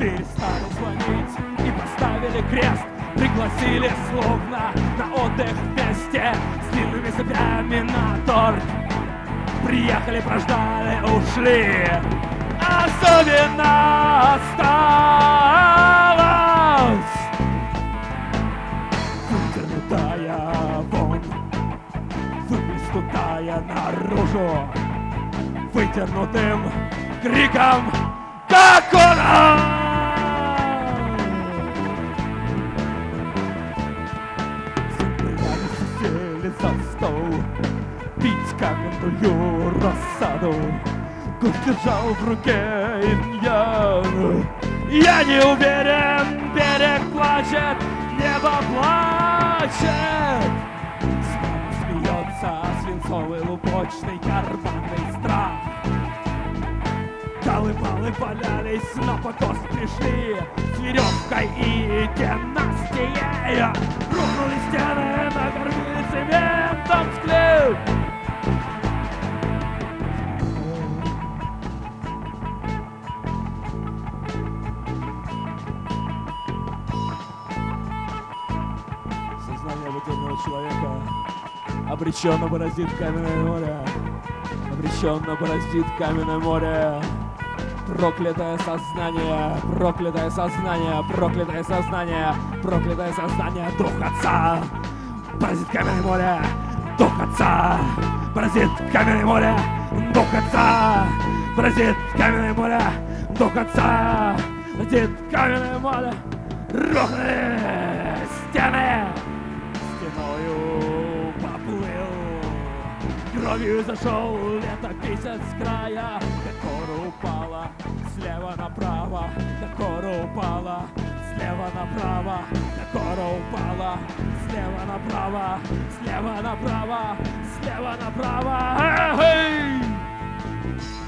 перестали звонить и поставили крест. Пригласили словно на отдых вместе с длинными цепями на торт. Приехали, прождали, ушли. Особенно осталась вытянутая вон, выплеснутая наружу, вытянутым криком, как он! Сели за стол пить каменную рассаду. Гость держал в руке иньян. Я не уверен, берег плачет, небо плачет. Смех смеется свинцовый лубочный карманный страх. Колыбалы валялись, на покос пришли с веревкой и династией. Рухнули стены, накормили цементом склеп. Сознание обыкновенного человека обреченно бороздит каменное море. Обреченно бороздит каменное море. Проклятое сознание, проклятое сознание, проклятое сознание, проклятое сознание, дух отца. Бороздит каменное море, дух отца. Бороздит каменное море, дух отца. Бороздит каменное море, дух отца. Бороздит каменное море, рухнули стены. Стеною поплыл, кровью зашел летописец с края. Кора упала слева направо, кора упала слева направо, кора упала слева направо, слева направо, слева направо. Эй!